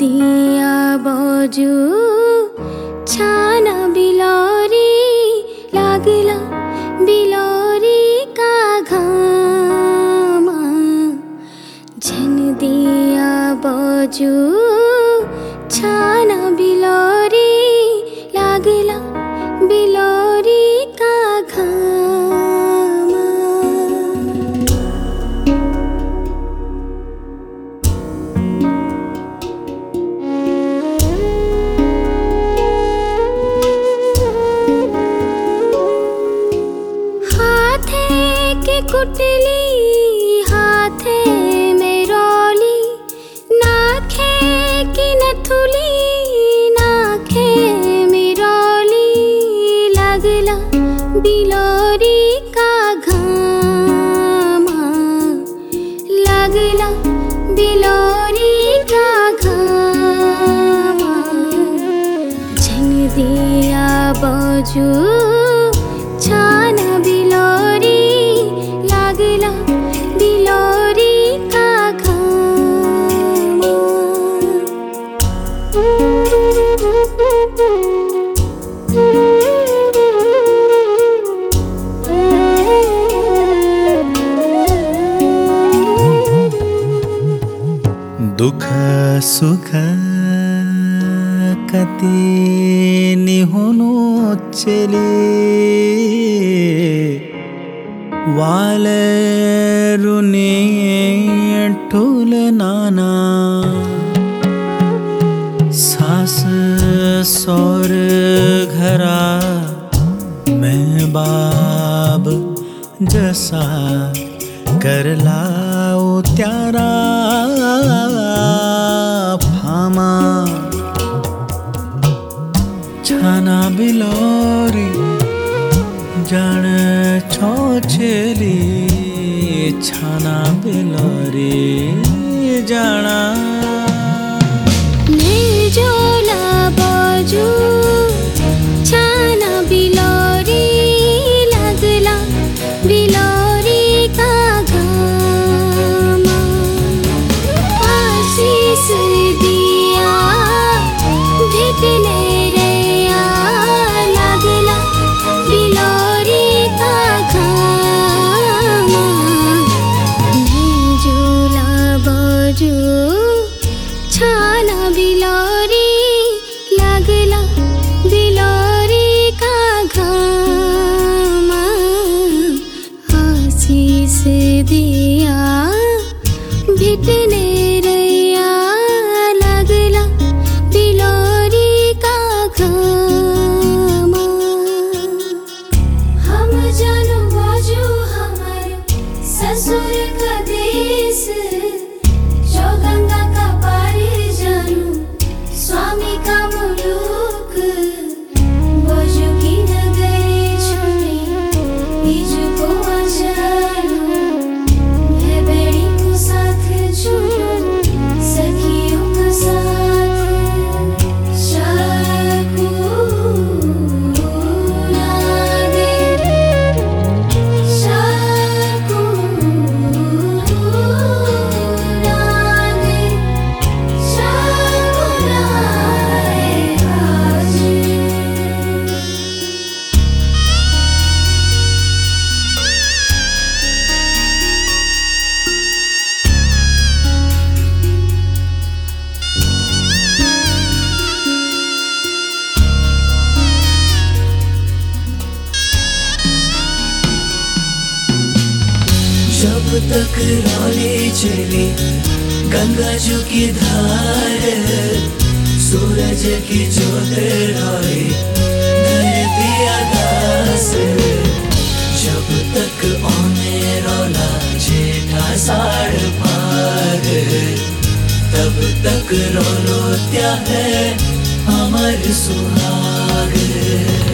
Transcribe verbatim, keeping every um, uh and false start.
दिया बजू छाना बिलोरी लागला बिलोरी का घामा झन दिया बजू छाना बिलोरी लागला बिलोरी का घामा। हाथे के कुटली हाथे में रोली नाखे की नथुली नाखे में रोली लागला बिलोरी का घामा लागला बिलोरी का घामा झन दिया बजू छाना बिलोरी लागला बिलोरी का घामा। दुख सुख कति निहुनु चली वाले रुने ठुल नाना सास सौर घरा मैं बाब जसा कर लाओ त्यारा फामा छाना बिलोरी जान छो छेली छाना बिलोरी जाना निर्जला बजू छाना बिलोरी लागला बिलोरी का घामा आशीष दिया भेटले रया लागला बिलोरी का घामा निर्जला बजू छाना बिलोरी लागला बिलोरी का घामा आशीष दिया भेटले रया लागला बिलोरी का घामा। हम जानो बाजू हमार ससुर का देश जो गंगा का पारी जानू स्वामी का मुलुक बाजू की नगरी छोड़ी बीजू को जानू मैं बेड़ी को साथ छोड़ू सखियों का साथ शाकू लागे शाकू लागे शाकू लाए आज। जब तक रौली चली गंगा जू की धार सूरज की जोत रोई धरती आकाश जब तक ओने रोला जेठा साढ़ पार तब तक रोलो त्या है अमर सुहाग।